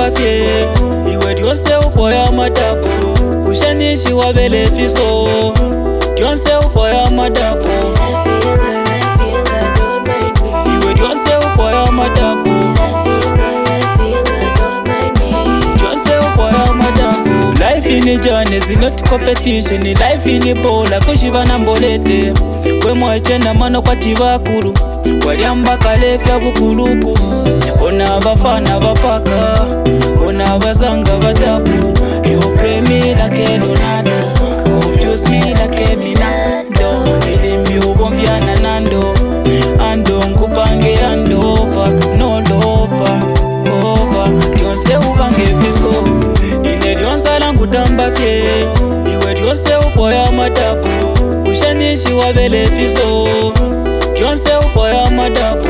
fye iwe dyonse ufoya madabu ushanishi wabele fiso dyonse ufoya madabu iwe dyonse ufoya madabu dyonse ufoya madabu. Life in a journey is not competition, life in a bowl kushibana mbolete kwe mwechenda mano kwa tibakuru waliamba kalefya bukuluku ona abafana bapaka ona abazanga badabu you pray me like Leonardo confuse me like Eminado elimi ubombyana nando ando nkupange andova no lova over yonse ubange viso ine dyonsa langu tamba fye iwe dyonse ufoya madabu ushanishi wabele fiso dyonse ufoya madabu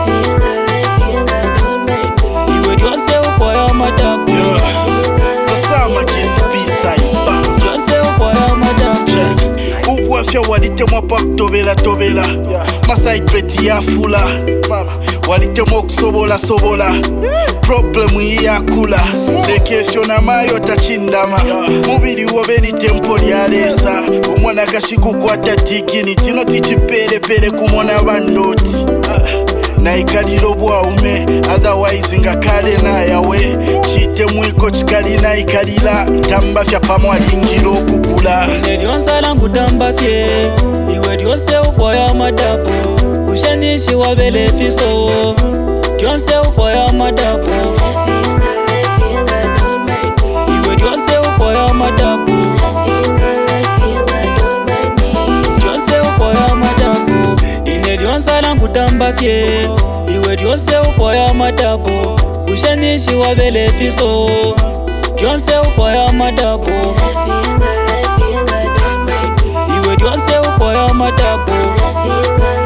iwe dyonse ufoya madabu Osama Kisipisa ipa dyonse ufoya madabu ubwafya walitemo pakutobela tobela maside plate yafula walitemo okusobola sobola problemu yiyakula lekesyo namayo tachindama mubiri wobeli tempo lyalesa omwana kashikukwata tikini tino tichipelepele kumona bandoti naikalilo bwaume otherwise nga kale nayawe chite mwiko chikali naikalila tamba fya pamwalingilo okukula ine dyonsa langu tamba fye iwe dyonse ufoya madabu ushanishi wabele fiso dyonse ufoya madabu iwe dyonse ufoya madabu dyonse ufoya madabu ine dyonsa langu tamba fye iwe dyonse ufoya madabu ushanishi wabele fiso dyonse ufoya madabu iwe dyonse ufoya madabu